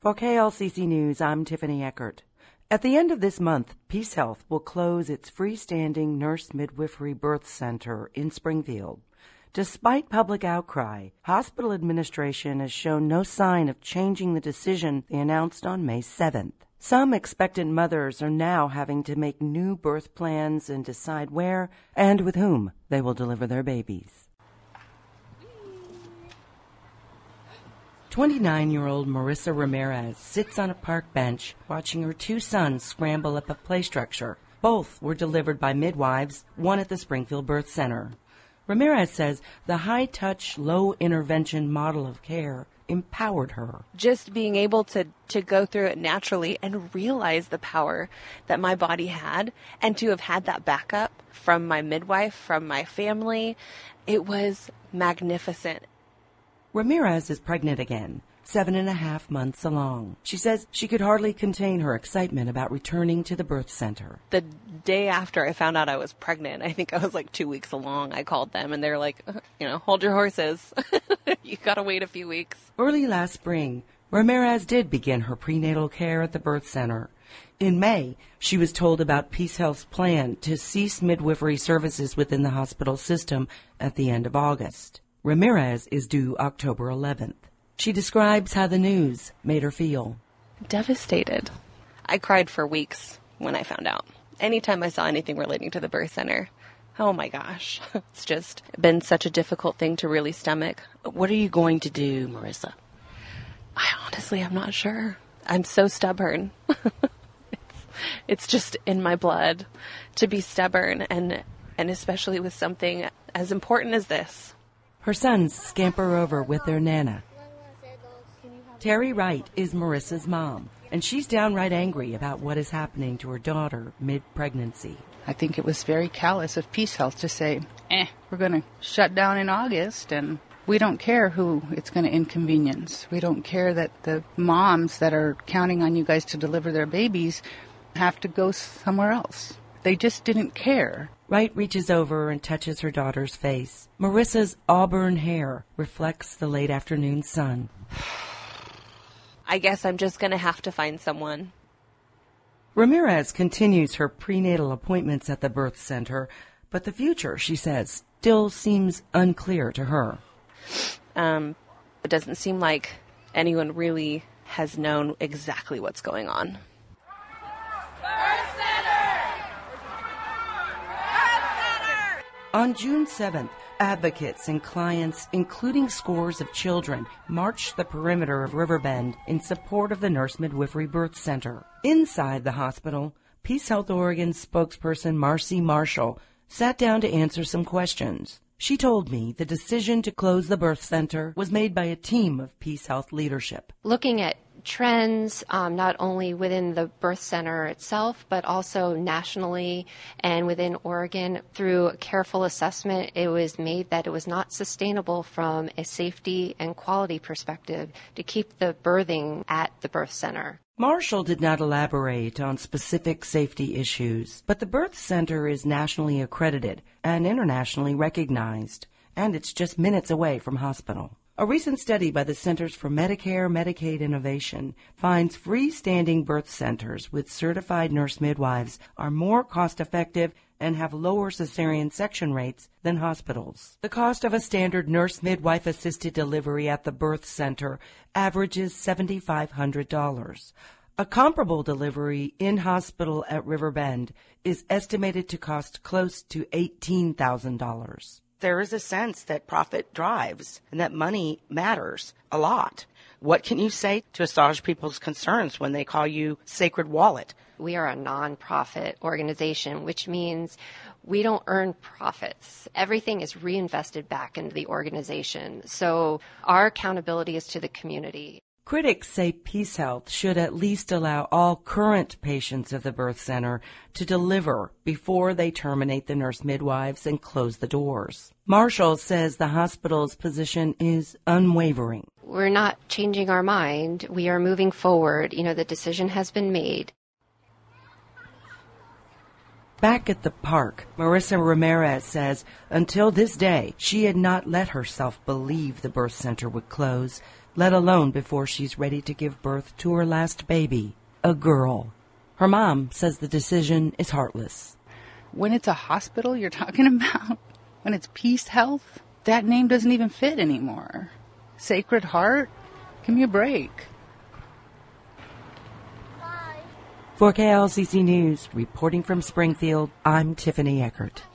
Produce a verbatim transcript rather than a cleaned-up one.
For K L C C News, I'm Tiffany Eckert. At the end of this month, Peace Health will close its freestanding nurse midwifery birth center in Springfield. Despite public outcry, hospital administration has shown no sign of changing the decision they announced on May seventh. Some expectant mothers are now having to make new birth plans and decide where and with whom they will deliver their babies. twenty-nine-year-old Marissa Ramirez sits on a park bench watching her two sons scramble up a play structure. Both were delivered by midwives, one at the Springfield Birth Center. Ramirez says the high-touch, low-intervention model of care empowered her. Just being able to, to go through it naturally and realize the power that my body had, and to have had that backup from my midwife, from my family, it was magnificent. Ramirez is pregnant again, seven and a half months along. She says she could hardly contain her excitement about returning to the birth center. The day after I found out I was pregnant, I think I was like two weeks along, I called them and they're like, you know, hold your horses. You gotta wait a few weeks. Early last spring, Ramirez did begin her prenatal care at the birth center. In May, she was told about Peace Health's plan to cease midwifery services within the hospital system at the end of August. Ramirez is due October eleventh. She describes how the news made her feel. Devastated. I cried for weeks when I found out. Anytime I saw anything relating to the birth center, oh my gosh, it's just been such a difficult thing to really stomach. What are you going to do, Marissa? I honestly, I'm not sure. I'm so stubborn. it's, it's just in my blood to be stubborn, and and especially with something as important as this. Her sons scamper over with their Nana. Terry Wright is Marissa's mom, and she's downright angry about what is happening to her daughter mid-pregnancy. I think it was very callous of Peace Health to say, eh, we're going to shut down in August, and we don't care who it's going to inconvenience. We don't care that the moms that are counting on you guys to deliver their babies have to go somewhere else. They just didn't care. Wright reaches over and touches her daughter's face. Marissa's auburn hair reflects the late afternoon sun. I guess I'm just going to have to find someone. Ramirez continues her prenatal appointments at the birth center, but the future, she says, still seems unclear to her. Um, it doesn't seem like anyone really has known exactly what's going on. On June seventh, advocates and clients, including scores of children, marched the perimeter of Riverbend in support of the Nurse Midwifery Birth Center. Inside the hospital, Peace Health Oregon spokesperson Marcy Marshall sat down to answer some questions. She told me the decision to close the birth center was made by a team of Peace Health leadership. Looking at trends, um, not only within the birth center itself, but also nationally and within Oregon, through careful assessment, it was made that it was not sustainable from a safety and quality perspective to keep the birthing at the birth center. Marshall did not elaborate on specific safety issues, but the birth center is nationally accredited and internationally recognized, and it's just minutes away from hospital. A recent study by the Centers for Medicare Medicaid Innovation finds freestanding birth centers with certified nurse midwives are more cost-effective and have lower cesarean section rates than hospitals. The cost of a standard nurse midwife-assisted delivery at the birth center averages seven thousand five hundred dollars. A comparable delivery in hospital at Riverbend is estimated to cost close to eighteen thousand dollars. There is a sense that profit drives and that money matters a lot. What can you say to assuage people's concerns when they call you Sacred Wallet? We are a nonprofit organization, which means we don't earn profits. Everything is reinvested back into the organization. So our accountability is to the community. Critics say Peace Health should at least allow all current patients of the birth center to deliver before they terminate the nurse midwives and close the doors. Marshall says the hospital's position is unwavering. We're not changing our mind. We are moving forward. You know, the decision has been made. Back at the park, Marissa Ramirez says until this day, she had not let herself believe the birth center would close. let alone before she's ready to give birth to her last baby, a girl. Her mom says the decision is heartless. When it's a hospital you're talking about, when it's Peace Health, that name doesn't even fit anymore. Sacred Heart? Give me a break. For K L C C News, reporting from Springfield, I'm Tiffany Eckert.